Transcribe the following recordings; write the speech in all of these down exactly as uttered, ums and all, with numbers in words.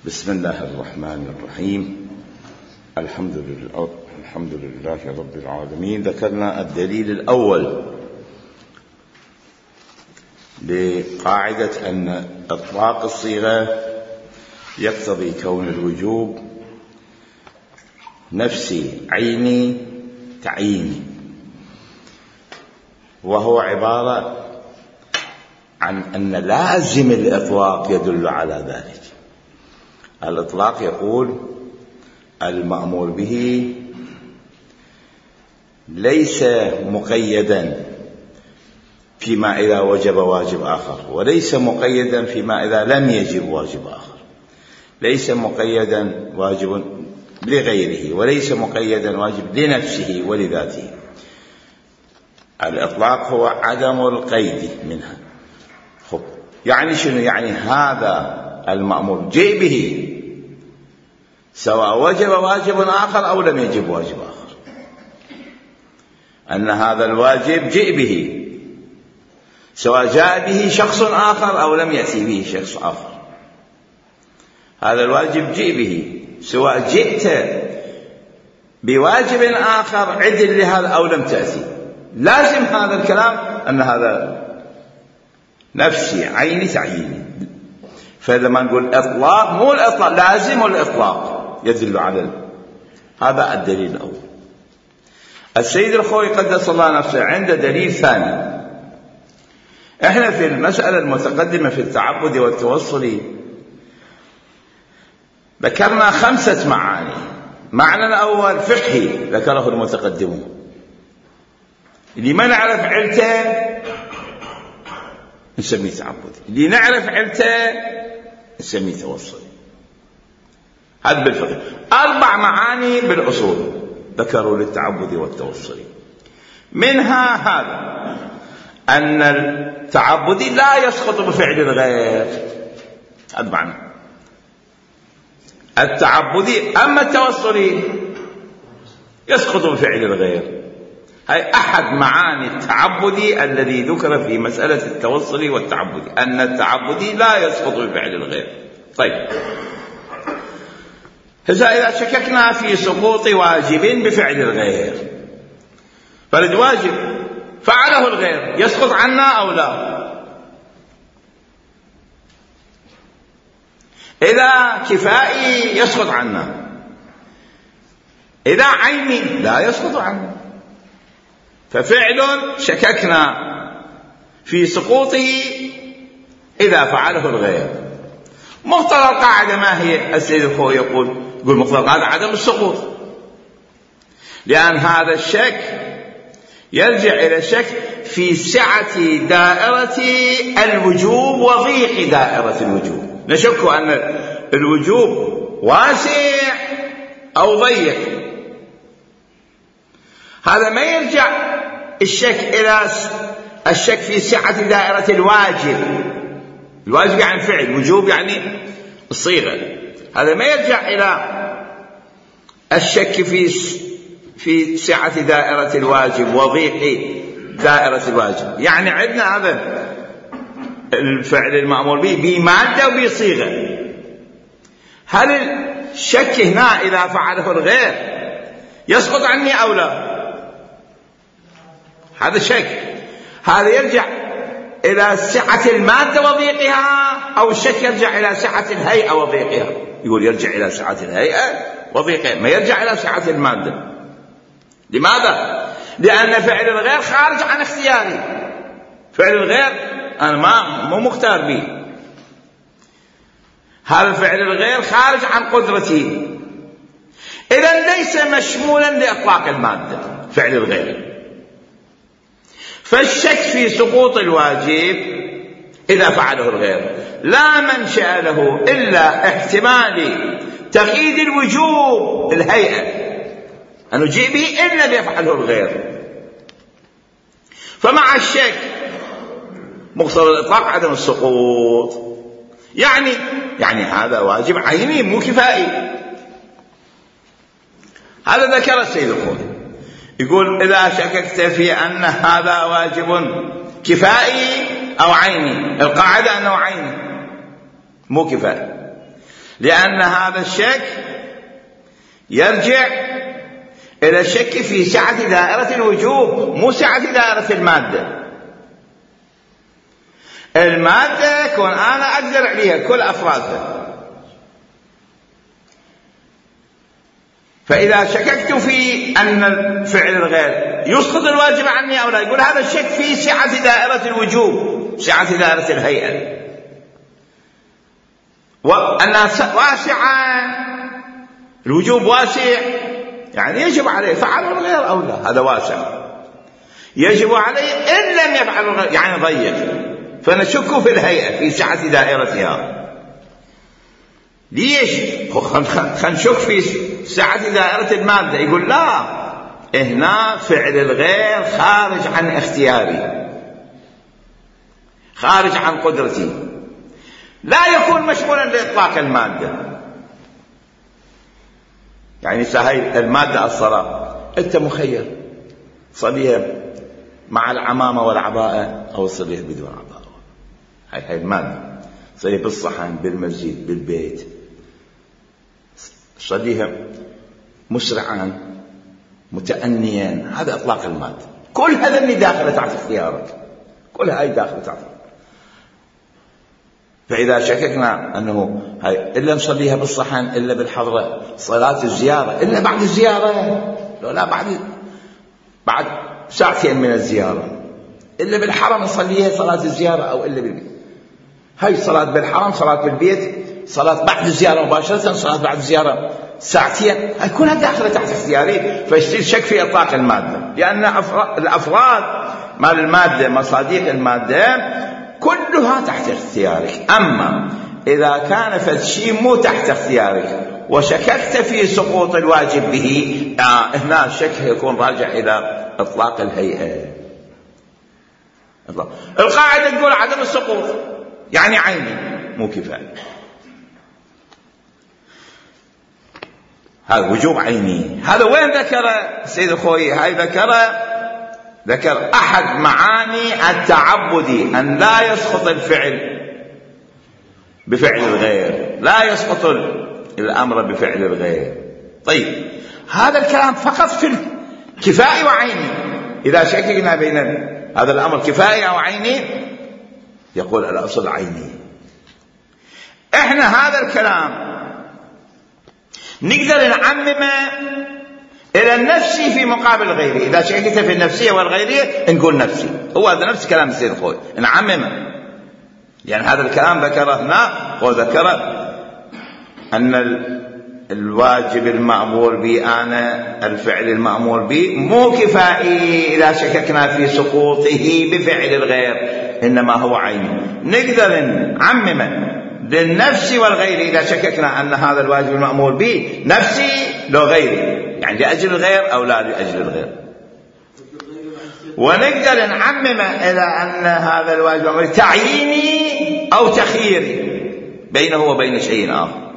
بسم الله الرحمن الرحيم. الحمد لله الحمد لله رب العالمين. ذكرنا الدليل الأول لقاعدة أن إطلاق الصيغة يقتضي كون الوجوب نفسي عيني تعييني، وهو عبارة عن أن لازم الإطلاق يدل على ذلك. الإطلاق يقول المأمور به ليس مقيدا فيما إذا وجب واجب آخر، وليس مقيدا فيما إذا لم يجب واجب آخر، ليس مقيدا واجب لغيره، وليس مقيدا واجب لنفسه ولذاته. الإطلاق هو عدم القيد منها. خب يعني شنو؟ يعني هذا المأمور جئ به سواء وجب واجب آخر أو لم يجب واجب آخر، أن هذا الواجب جئ به سواء جاء به شخص آخر أو لم يأتي به شخص آخر. هذا الواجب جئ به سواء جئت بواجب آخر عدل لهذا أو لم تأتي. لازم هذا الكلام أن هذا نفسي عيني تعييني. فلما نقول إطلاق مو الإطلاق لازم الإطلاق يدل على هذا الدليل الأول. السيد الخوي قدس الله نفسه عنده دليل ثاني. احنا في المسألة المتقدمة في التعبد والتوصل ذكرنا خمسة معاني. معنى الأول فقهي ذكره المتقدمون، اللي ما نعرف علته نسميه تعبدي، اللي نعرف علته نسميه توصلي. هذا بالفقه. أربع معاني بالأصول ذكروا للتعبد والتوصلي. منها هذا أن التعبدي لا يسقط بفعل الغير، هذا معنى التعبدي. أما التوصلي يسقط بفعل الغير. هاي أحد معاني التعبدي الذي ذكر في مسألة التوصلي والتعبدي، أن التعبدي لا يسقط بفعل الغير. طيب إذا شككنا في سقوط واجب بفعل الغير، فرد واجب فعله الغير يسقط عنا أو لا؟ إذا كفائي يسقط عنا، إذا عيني لا يسقط عنا. ففعل شككنا في سقوطه إذا فعله الغير. مقتضى القاعدة ما هي؟ السيد الخوي يقول يقول مقتضى القاعدة عدم السقوط، لأن هذا الشك يرجع إلى الشك في سعة دائرة الوجوب وضيق دائرة الوجوب. نشك أن الوجوب واسع أو ضيق. هذا ما يرجع الشك إلى الشك في سعة دائرة الواجب. الواجب يعني فعل، الوجوب يعني الصيغة. هذا ما يرجع إلى الشك في في سعة دائرة الواجب وضيق دائرة الواجب. يعني عندنا هذا الفعل المأمور به بمادة وبصيغة. هل الشك هنا إذا فعله الغير يسقط عني أو لا؟ هذا شك. هذا يرجع إلى سعة المادة وضيقها، أو الشك يرجع إلى سعة الهيئة وضيقها؟ يقول يرجع إلى سعة الهيئة وضيقها، ما يرجع إلى سعة المادة. لماذا؟ لأن فعل الغير خارج عن اختياري. فعل الغير أنا ما مو مختار به. هذا فعل الغير خارج عن قدرتي، إذن ليس مشمولا لإطلاق المادة فعل الغير. فالشك في سقوط الواجب إذا فعله الغير لا منشأ له إلا احتمال تقييد الوجوب الهيئة، أنه جئ به إن لم يفعله الغير. فمع الشك مقتضى الإطلاق عدم السقوط. يعني يعني هذا واجب عيني مو كفائي. هذا ذكر السيد الخوي. يقول إذا شككت في أن هذا واجب كفائي أو عيني، القاعدة أنه عيني مو كفائي. لأن هذا الشك يرجع إلى الشك في سعة دائرة الوجوب، مو سعة دائرة المادة. المادة كون أنا أقدر عليها كل أفرادها، فإذا شككت في أن الفعل الغير يسقط الواجب عني أو لا، يقول هذا الشك في سعة دائرة الوجوب، سعة دائرة الهيئة، وأنها واسعة، الوجوب واسع، يعني يجب عليه فعل الغير أو لا، هذا واسع، يجب عليه إن لم يفعل الغير يعني ضيق، فنشك في الهيئة في سعة دائرتها. ليش؟ خلينا نشك في سعة دائرة المادة، يقول لا، هنا فعل الغير خارج عن اختياري، خارج عن قدرتي، لا يكون مشمولا لإطلاق المادة. يعني هاي المادة الصلاة، أنت مخير صليها مع العمامة والعباءة أو صليها بدون عباءة، هاي هاي المادة، صليها بالصحن، بالمسجد، بالبيت، صليها مسرعا متأنيا، هذا إطلاق المادة. كل هذا اللي داخل تحت اختيارك، كل هاي داخل تحت. فإذا شككنا أنه هاي إلا نصليها بالصحن إلا بالحضرة، صلاة الزيارة إلا بعد الزيارة، لو لا بعد بعد ساعتين من الزيارة، إلا بالحرم نصليها صلاة الزيارة أو إلا بالبيت. هاي صلاة بالحرم، صلاة بالبيت، صلاة بعد الزيارة مباشرة، صلاة بعد الزيارة ساعتين، هاي كلها داخلة تحت اختياري، فيصير شك في إطلاق المادة، لأن الأفراد مال المادة، مصادق المادة كلها تحت اختيارك. أما إذا كان فالشيء مو تحت اختيارك وشككت في سقوط الواجب به، آه هنا الشك يكون راجع إلى إطلاق الهيئة. القاعدة تقول عدم السقوط يعني عيني مو كفاية، هذا وجوب عيني. هذا وين ذكر السيد الخوي؟ هاي ذكر ذكر أحد معاني التعبدي، أن لا يسقط الفعل بفعل الغير، لا يسقط الأمر بفعل الغير. طيب هذا الكلام فقط في الكفائي وعيني. إذا شككنا بين هذا الأمر كفائي أو عيني، يقول الأصل عيني. إحنا هذا الكلام نقدر نعممه إلى النفسي في مقابل غيري. إذا شككت في النفسية والغيرية نقول نفسي، هو هذا نفس كلام السيد الخوي، نعممه. يعني هذا الكلام ذكره هنا، وذكر أن الواجب المأمور به أنا الفعل المأمور به مو كفائي إذا شككنا في سقوطه بفعل الغير، إنما هو عيني. نقدر نعممه للنفس والغير إذا شككنا أن هذا الواجب المأمور به نفسي لو غيري، يعني لأجل الغير أو لا لأجل الغير. ونقدر نعمم إلى أن هذا الواجب المأمور تعييني أو تخييري بينه وبين شيء آخر.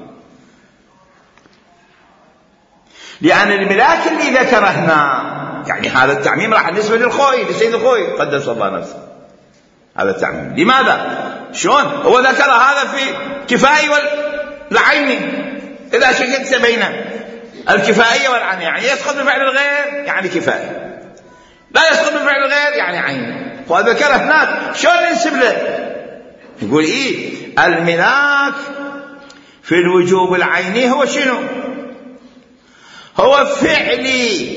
لأن الملاك اللي ذكره هنا، يعني هذا التعميم راح بالنسبة للخوي، لسيد الخوي قدس الله نفسه، هذا التعميم. لماذا؟ شلون؟ هو ذكر هذا في كفائي والعيني. إذا شككت بين الكفائية والعيني، يعني يسقط بفعل الغير يعني كفائي، لا يسقط بفعل الغير يعني عيني. وذكر هناك شلون ننسب له؟ يقول إيه؟ الملاك في الوجوب العيني هو شنو؟ هو فعلي.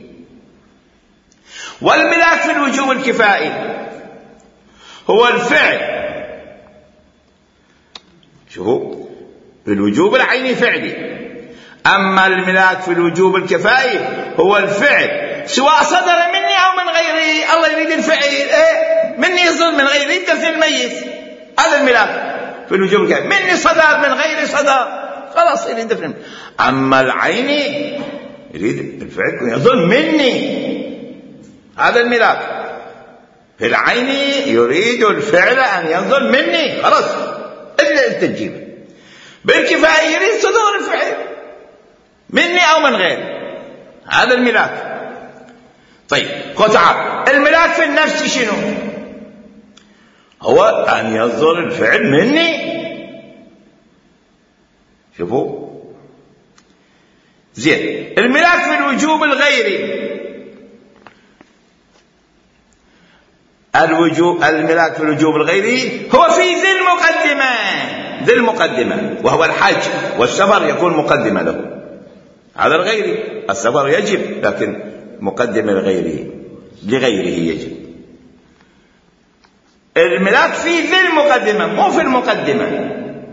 والملاك في الوجوب الكفائي هو الفعل. شوفوا، في الوجوب العيني فعلي، أما الملاك في الوجوب الكفائي هو الفعل، سواء صدر مني أو من غيري. الله يريد الفعل، إيه؟ مني يصدر من غيري يدفن الميت، هذا الملاك في الوجوب الكفائي. مني صدر من غيري صدر، خلاص يريد يدفن. أما العيني يريد الفعل يظن مني، هذا الملاك في العين يريد الفعل أن ينظر مني، خلاص إلا أنت تجيبه. بالكفاية يريد صدور الفعل مني أو من غير، هذا الملاك. طيب قطعة الملاك في النفس شنو؟ هو أن ينظر الفعل مني. شوفوا زين. الملاك في الوجوب الغيري، الوجوب الملاك في الوجوب الغيري هو في ذي المقدمة، ذي المقدمة وهو الحج والسفر يكون مقدمة له. هذا الغيري، السفر يجب لكن مقدمة لغيره، لغيره يجب. الملاك في ذي المقدمة مو في المقدمة،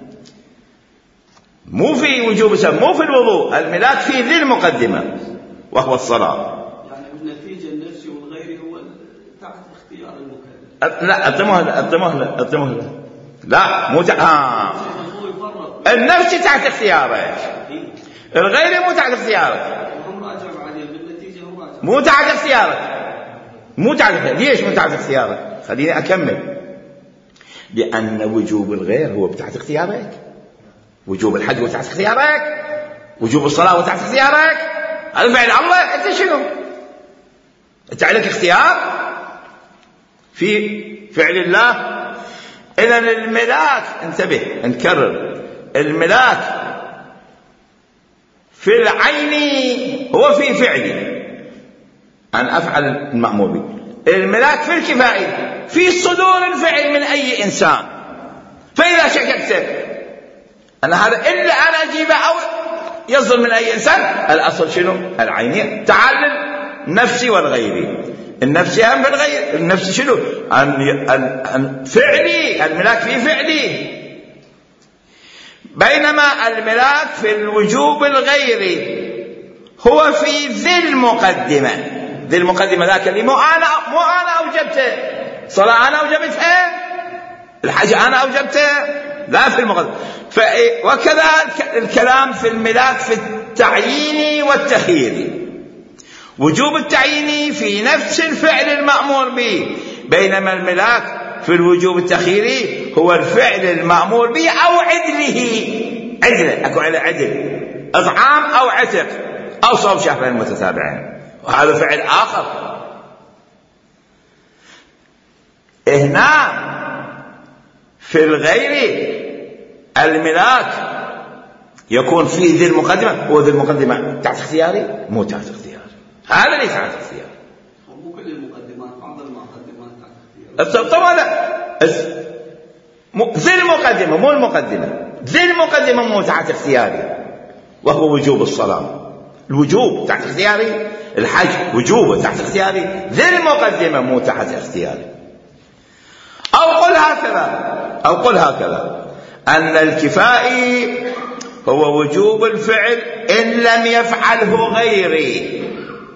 مو في وجوب السفر، مو في الوضوء، الملاك في ذي المقدمة وهو الصلاة. يعني بالنتيجة النفسي والغيري هو تحت اختيار المكلف. لا التمهل التمهل التمهل لا مو تحت آه. النفسي تحت اختيارك، الغيري مو تحت اختيارك، مو تحت اختيارك، مو تحت اختيارك. ليش مو تحت اختيارك؟ خليني أكمل. لأن وجوب الغير هو تحت اختيارك، وجوب الحج هو تحت اختيارك، وجوب الصلاة هو تحت اختيارك. هذا فعل الله، أنت شنو؟ أنت عليك اختيار في فعل الله. إذا الملاك، انتبه نكرر، الملاك في العين هو في فعلي أن أفعل المأمور به. الملاك في الكفائي في صدور الفعل من أي إنسان. فإذا شككت أن هذا إلا أنا أجيبه أو يصدر من أي إنسان، الأصل شنو؟ العينية. تعلل نفسي والغيري، النفسي هم بالغير، النفسي شنو؟ أن فعلي، الملاك في فعلي. بينما الملاك في الوجوب الغيري هو في ذي المقدمة. ذي المقدمة ذاك اللي مو أنا مو أنا أوجبته، صلاة أنا أوجبتها، الحج أنا أوجبته، لا في المقدمة. وكذا الكلام في الملاك في التعيين والتخيير. وجوب التعيين في نفس الفعل المأمور به، بينما الملاك في الوجوب التخييري هو الفعل المأمور به أو عدله. عدله أكو على عدل، إطعام أو عتق أو صوم شهرين متتابعين، وهذا فعل آخر. هنا في الغير الملاك يكون في ذي المقدمة، هو ذي المقدمة تحت اختياري مو تحت اختياري، هذا ليس تحت اختياري. مو كل المقدمات، بعض المقدمات تحت اختياري. طبعا لا، ذي المقدمة مو المقدمة، ذي المقدمة مو تحت اختياري وهو وجوب الصلاة. الوجوب تحت اختياري، الحج وجوبه تحت اختياري، ذي المقدمة مو تحت اختياري. أو قل هكذا أو قل هكذا أن الكفائي هو وجوب الفعل إن لم يفعله غيري.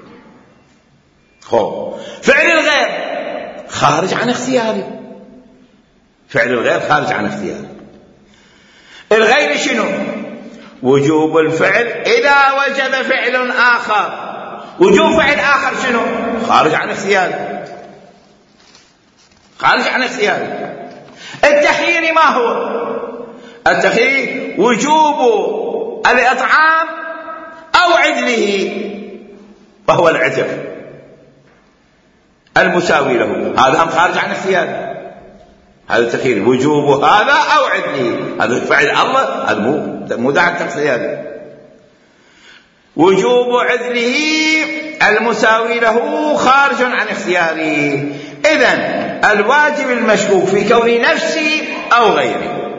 خو فعل الغير خارج عن اختياري، فعل الغير خارج عن اختياري. الغير شنو؟ وجوب الفعل إذا وجب فعل آخر. وجوب فعل آخر شنو؟ خارج عن اختياري، خارج عن اختياري. التخيير ما هو؟ التخيير وجوب الإطعام أو عدله، وهو العتق المساوي له، هذا هم خارج عن اختياري. هذا التخيير وجوب هذا أو عدله، هذا فعل الله، هذا مو مو داعي اختياري. وجوب عدله المساوي له خارج عن اختياري. إذن الواجب المشكوك في كون نفسي أو غيري،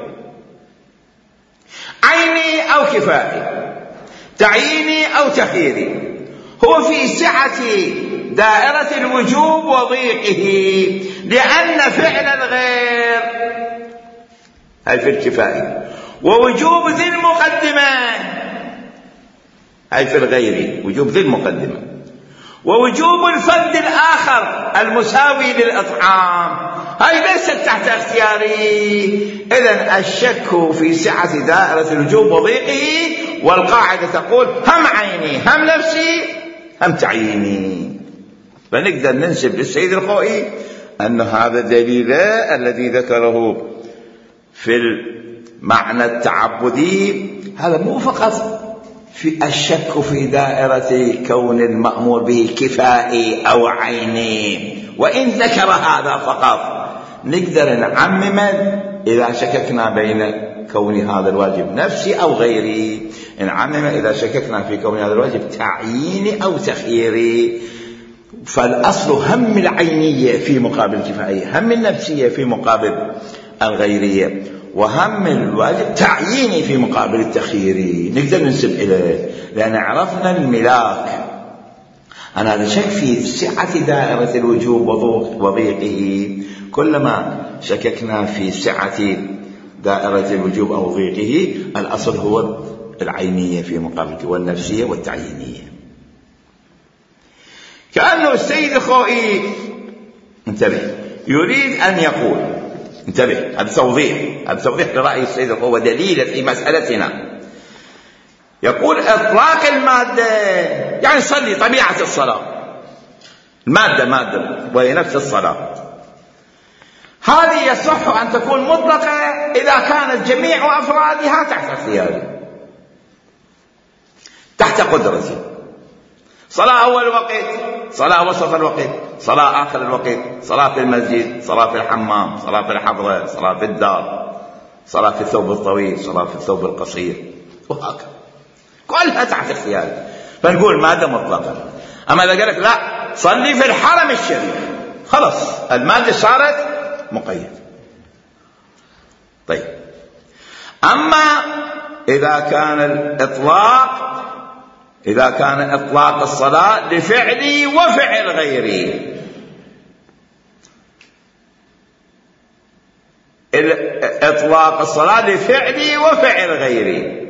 عيني أو كفائي، تعييني أو تخييري، هو في سعة دائرة الوجوب وضيقه، لأن فعل الغير هاي في الكفائي، ووجوب ذي المقدمة هاي في الغير، وجوب ذي المقدمة، ووجوب الفرد الآخر المساوي للإطعام هاي ليست تحت اختياري. إذن الشك في سعة دائرة الوجوب وضيقه، والقاعدة تقول هم عيني هم نفسي هم تعييني. فنقدر ننسب للسيد الخوئي أن هذا الدليل الذي ذكره في المعنى التعبدي هذا مو فقط في الشك في دائرة كون المأمور به كفائي أو عيني، وإن ذكر هذا فقط نقدر نعمم إذا شككنا بين كون هذا الواجب نفسي أو غيري، إن عمم إذا شككنا في كون هذا الواجب تعييني أو تخييري. فالأصل هم العينية في مقابل الكفائية، هم النفسية في مقابل الغيرية، وهم الواجب تعييني في مقابل التخييري. نقدر ننسب إليه لأن عرفنا الملاك. أنا هذا شك في سعة دائرة الوجوب وضيقه. كلما شككنا في سعة دائرة الوجوب أو ضيقه الأصل هو العينية في مقابل والنفسية والتعيينية. كأنه السيد الخوئي انتبه يريد أن يقول، انتبه هذا توضيح، هذا توضيح لرأي السيد الخوئي ودليل في مسألتنا. يقول إطلاق المادة يعني صلي، طبيعة الصلاة المادة مادة وهي نفس الصلاة، هذه يصح أن تكون مطلقة إذا كانت جميع أفرادها تحت اختياري تحت قدرتي. صلاة أول وقت، صلاة وسط الوقت، صلاة آخر الوقت، صلاة في المسجد، صلاة في الحمام، صلاة في الحضرة، صلاة في الدار، صلاة في الثوب الطويل، صلاة في الثوب القصير، وهكذا كلها تحت اختياري. فنقول مادة مطلقة. أما إذا قالك لا صلي في الحرم الشريف، خلاص المادة صارت مقيد. طيب أما إذا كان الإطلاق إذا كان إطلاق الصلاة لفعلي وفعل غيري، إطلاق الصلاة لفعلي وفعل غيري،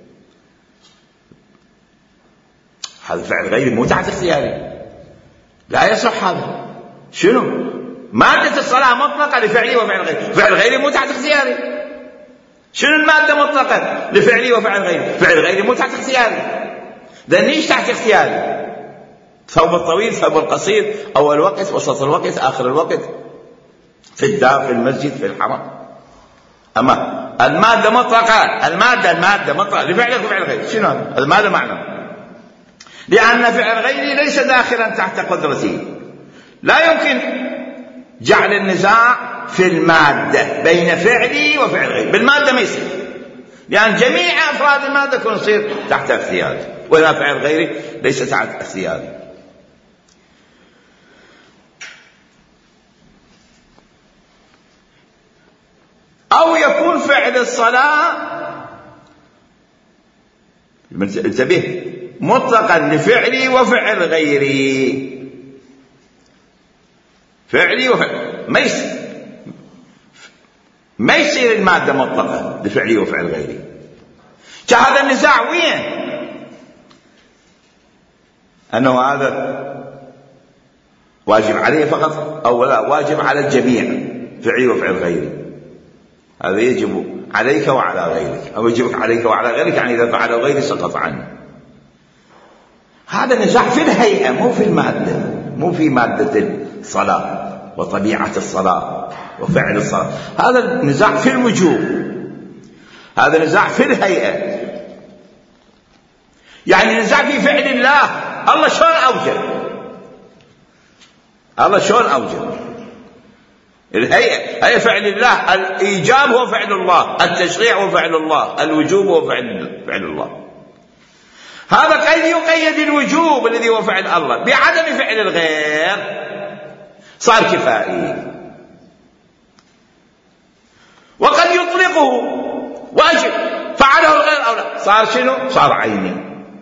هذا فعل غيري مو تحت اختياري، لا يصح هذا. شنو مادة الصلاة مطلقة لفعلي وفعل غيري، فعل غيري مو تحت اختياري. شنو المادة مطلقة لفعلي وفعل غيري، فعل غيري مو تحت اختياري. ذنيش تحت اختياري، ثوب الطويل، ثوب القصير، أول وقت، وسط الوقت، آخر الوقت، في الدار، في المسجد، في الحرم. أما المادة مطلقة، المادة المادة مطلقة لفعلك وفعل غيرك. شنو هذا؟ المادة معنى لأن فعل غيري ليس داخلا تحت قدرتي. لا يمكن جعل النزاع في المادة بين فعلي وفعل غيري، بالمادة ما يصير، لأن جميع أفراد المادة كون يصير تحت اختياري، وإذا فعل غيري ليس تحت اختياري. أو يكون فعل الصلاة انتبه مطلقا لفعلي وفعل غيري، فعلي وفعل ما يصير ما يصير المادة مطلقة لفعلي وفعل غيري. هذا النزاع وين؟ أنه هذا واجب عليه فقط أو لا واجب على الجميع فعلي وفعل غيري. هذا يجب عليك وعلى غيرك، أو يجب عليك وعلى غيرك يعني إذا فعل غيري سقط عنه. هذا نزاع في الهيئة مو في المادة، مو في مادة الصلاة وطبيعة الصلاة وفعل الصلاة. هذا نزاع في الوجوب، هذا نزاع في الهيئة، يعني نزاع في فعل الله. الله شلون أوجب؟ الله شلون أوجب؟ الهيئة هي فعل الله، الإيجاب هو فعل الله، التشريع هو فعل الله، الوجوب هو فعل, فعل الله. هذا قد يقيد الوجوب الذي هو فعل الله بعدم فعل الغير، صار كفائي. وقد يطلقه واجب فعله الغير أو لا، صار شنو؟ صار عيني.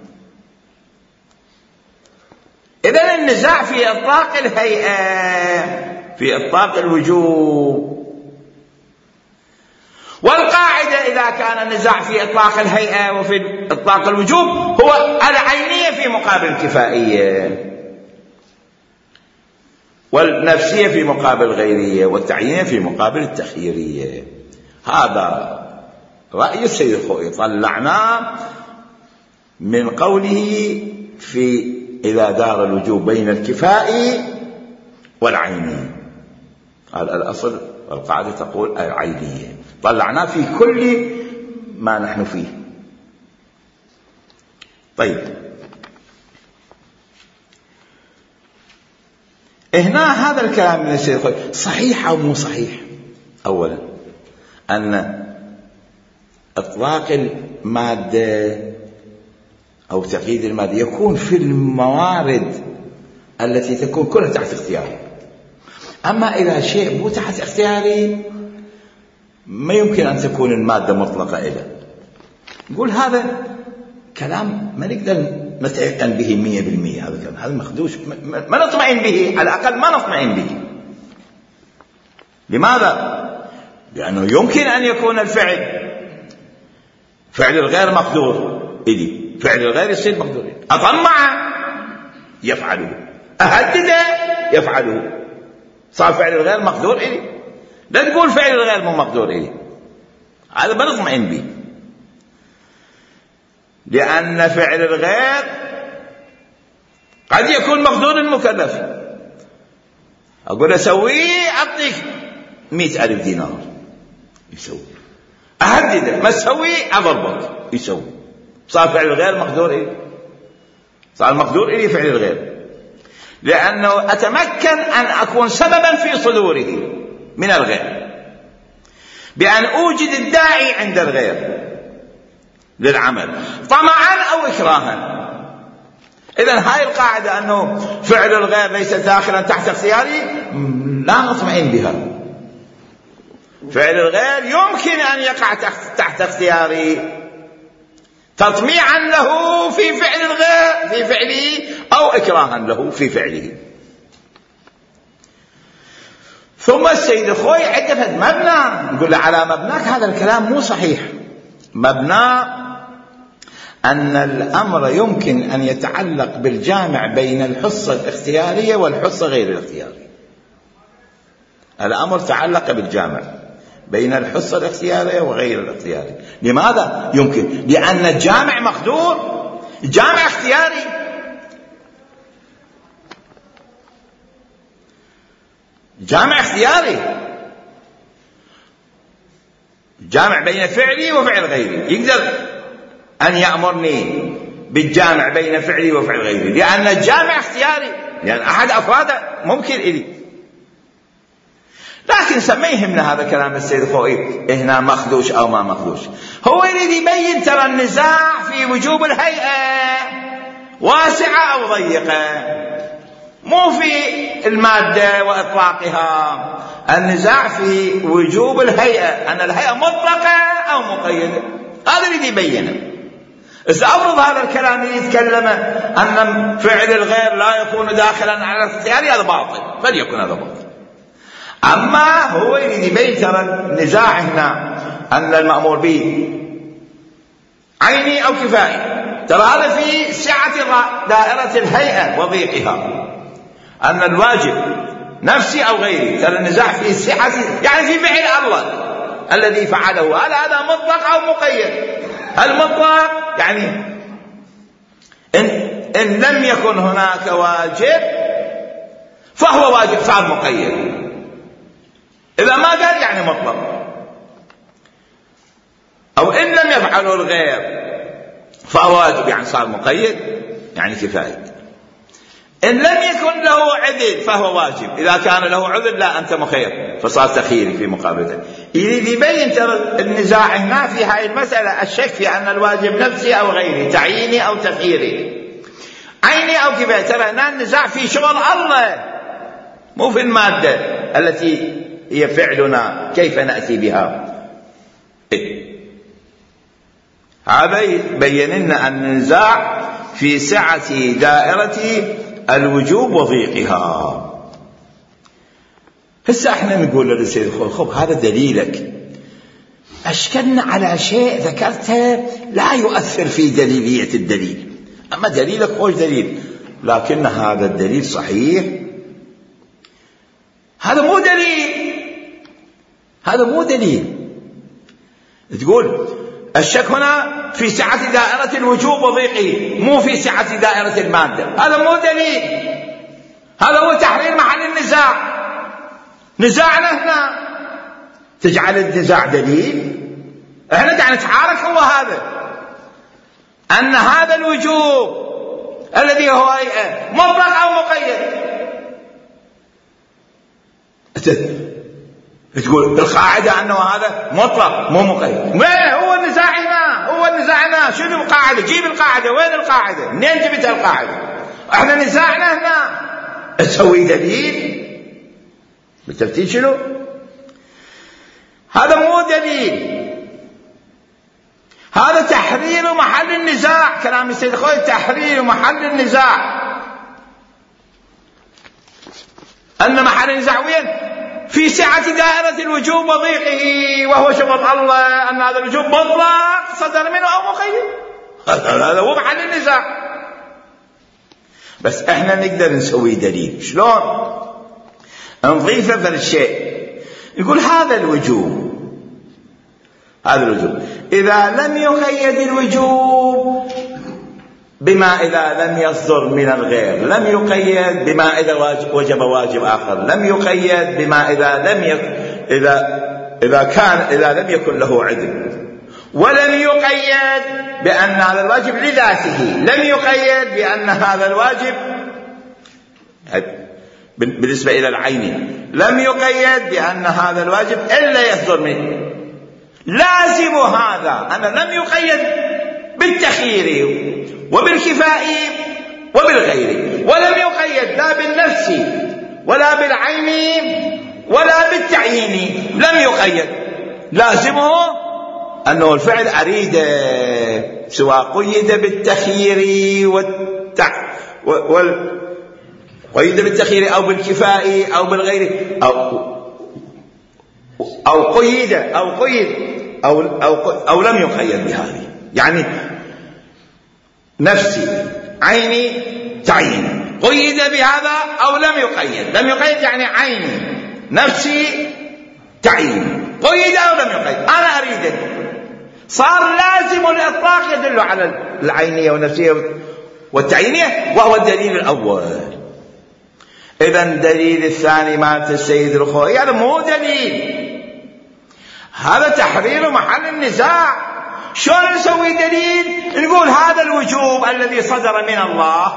إذن النزاع في إطلاق الهيئة، في إطلاق الوجوب. والقاعدة إذا كان النزاع في إطلاق الهيئة وفي إطلاق الوجوب هو العينية في مقابل الكفائية، والنفسية في مقابل الغيرية، والتعيينية في مقابل التخييرية. هذا رأي السيد الخوئي طلعناه من قوله في إذا دار الوجوب بين الكفائي والعيني. الأصل والقاعدة تقول العينية، طلعناه في كل ما نحن فيه. طيب هنا هذا الكلام من السيد الخوئي صحيح أو مو صحيح؟ أولا أن إطلاق المادة أو تقييد المادة يكون في الموارد التي تكون كلها تحت اختياري. أما إذا شيء مو تحت اختياري ما يمكن أن تكون المادة مطلقة إله. نقول هذا كلام ما نقدر نتيقن به مية بالمية، هذا كلام هذا مخدوش، ما نطمئن به، على الأقل ما نطمئن به. لماذا؟ لأنه يمكن أن يكون الفعل فعل الغير مقدور إلي، فعل الغير يصير مقدور إلي. أطمع يفعله، أهدد يفعله، صار فعل الغير مقدور إلي. لا تقول فعل الغير مو مقدور إلي، هذا ما نطمئن به، لأن فعل الغير قد يكون مقدور المكلف. أقول أسويه أعطيك مئة ألف دينار يسوي، أهدده ما تسويه أضربك يسوي، صار فعل الغير مقدور إلي، صار مقدور إلي فعل الغير، لأنه أتمكن أن أكون سببا في صدوره من الغير بأن أوجد الداعي عند الغير للعمل طمعا أو إكراها. إذن هاي القاعدة أنه فعل الغير ليس داخلا تحت اختياري لا نطمئن بها. فعل الغير يمكن أن يقع تحت, تحت اختياري تطميعا له في فعل الغير في فعله أو إكراها له في فعله. ثم السيد الخوي عدة مبنى، نقول له على مبناك هذا الكلام مو صحيح. مبنى أن الأمر يمكن أن يتعلق بالجامع بين الحصة الاختيارية والحصة غير الاختيارية. الأمر تعلق بالجامع بين الحصة الاختيارية وغير الاختيارية. لماذا يمكن؟ لأن الجامع مقدور، جامع اختياري. جامع اختياري جامع بين فعلي وفعل غيري، يقدر أن يأمرني بالجامع بين فعلي وفعل غيري، لأن الجامع اختياري، لأن أحد أفراده ممكن إلي. لكن سميه يهمنا هذا كلام السيد الخوئي هنا مخدوش أو ما مخدوش. هو يريد يبين ترى النزاع في وجوب الهيئة واسعة أو ضيقة، مو في المادة وإطلاقها. النزاع في وجوب الهيئة، أن الهيئة مطلقة أو مقيدة، هذا يريد يبينه. إذا أفرض هذا الكلام يتكلم أن فعل الغير لا يكون داخلا على الاختياري، هذا باطل، فليكن هذا باطل. أما هو يريد يبين ترى النزاع هنا أن المأمور به عيني أو كفائي، ترى هذا في سعة دائرة الهيئة وضيقها. أن الواجب نفسي أو غيري، ترى النزاع في سعة، يعني في فعل الله الذي فعله، هل هذا مطلق أو مقيد؟ المطلق يعني إن, إن لم يكن هناك واجب فهو واجب، صار مقيد. إذا ما قال يعني مطلق. أو إن لم يفعله الغير فهو واجب، يعني صار مقيد، يعني كفاية. إن لم يكن له عذر فهو واجب، إذا كان له عذر لا أنت مخير، فصار تخييري في مقابلته. يريد يبين ترى النزاع هنا في هذه المسألة، الشك في أن الواجب نفسي أو غيري، تعييني أو تخييري، عيني أو كفاية. ترى هنا النزاع في شغل الله، مو في المادة التي هي فعلنا كيف نأتي بها. إيه؟ هذا يبين لنا أن النزاع في سعة دائرة الوجوب وضيقها. هسه احنا نقول للسيد الخوي خب هذا دليلك، أشكلنا على شيء ذكرته لا يؤثر في دليلية الدليل، أما دليلك خوش دليل، لكن هذا الدليل صحيح، هذا مو دليل، هذا مو دليل. تقول الشك هنا في سعة دائرة الوجوب وضيقه، مو في سعة دائرة المادة، هذا مو دليل، هذا هو تحرير محل النزاع. نزاعنا هنا تجعل النزاع دليل، احنا قاعد نتعارك هو هذا، أن هذا الوجوب الذي هو مطلق أو مقيد. تقول القاعدة أنه هذا مطلق مو مقيد، وين هو النزاع هنا، هو النزاع هنا. شنو القاعدة؟ جيب القاعدة. وين القاعدة؟ منين جبتها القاعدة؟ احنا نزاعنا هنا. تسوي دليل بالترتيب. شنو هذا؟ مو دليل، هذا تحرير محل النزاع. كلام السيد الخوئي تحرير محل النزاع. أن محل النزاع وين؟ في سعة دائرة الوجوب وضيقه، وهو شرط الله أن هذا الوجوب مطلق صدر منه أو مقيد. هذا هو محل النزاع. بس احنا نقدر نسوي دليل. شلون؟ نضيف هذا الشيء. يقول هذا الوجوب، هذا الوجوب إذا لم يقيد الوجوب بما إذا لم يصدر من الغير، لم يقيد بما إذا وجب واجب آخر، لم يقيد بما إذا لم يك... إذا إذا كان إذا لم يكن له عدل، ولم يقيد بأن هذا الواجب لذاته، لم يقيد بأن هذا الواجب بالنسبة إلى العين، لم يقيد بأن هذا الواجب إلا يصدر منه. لازم هذا أن لم يقيد بالتخيير وبالكفاء وبالغير، ولم يقيد لا بالنفس ولا بالعين ولا بالتعيين، لم يقيد. لازمه أنه الفعل أريد، سواء قيد بالتخيير والتع... وال... قيد بالتخيير أو بالكفاء أو بالغير، أو أو قيد أو قيد أو أو أو لم يقيد بهذه. يعني نفسي عيني تعيين، قيد بهذا أو لم يقيد. لم يقيد يعني عيني نفسي تعيين، قيد أو لم يقيد، أنا أريده. صار لازم الإطلاق يدل على العينية والنفسية والتعيينية، وهو الدليل الأول. إذن دليل الثاني مالت السيد الخوئي هذا مو دليل، هذا تحرير محل النزاع. شلون نسوي دليل؟ نقول هذا الوجوب الذي صدر من الله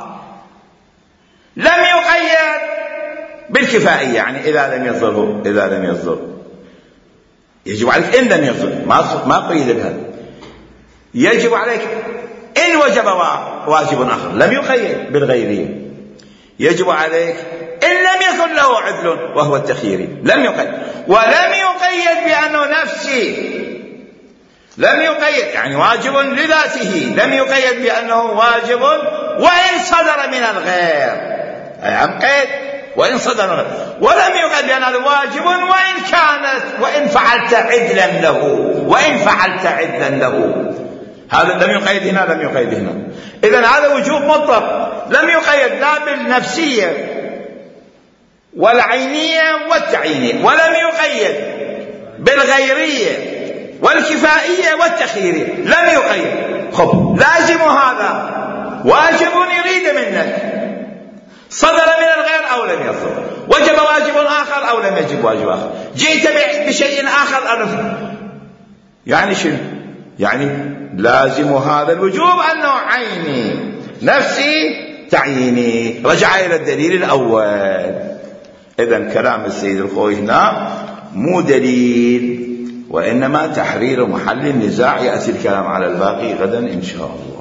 لم يقيد بالكفائية، يعني إذا لم يصدره، إذا لم يصدر يجب عليك إن لم يصدر، ما ما قيد بهذا. يجب عليك إن وجب واجب آخر، لم يقيد بالغيرية. يجب عليك إن لم يكن له عدل وهو التخيير، لم يقيد. ولم يقيد بأنه نفسي، لم يقيد يعني واجب لذاته، لم يقيد بأنه واجب وإن صدر من الغير، أي عم قيد وإن صدر من الغير. ولم يقيد بأن هذا واجب وإن كانت وإن فعلت عدلا له، وإن فعلت عدلا له. هذا لم يقيد هنا، لم يقيد هنا. إذن هذا وجوب مطلق، لم يقيد لا بالنفسية والعينية والتعيينية، ولم يقيد بالغيرية والكفائية والتخييرية، لم يقيد. خب لازم هذا واجب يريد منك، صدر من الغير أو لم يصدر، وجب واجب آخر أو لم يجب واجب آخر، جئت بشيء آخر أو يعني شنو؟ يعني لازم هذا الوجوب أنه عيني نفسي تعييني. رجع إلى الدليل الأول. إذن كلام السيد الخوئي هنا مو دليل، وإنما تحرير محل النزاع. يأتي الكلام على الباقي غدا إن شاء الله.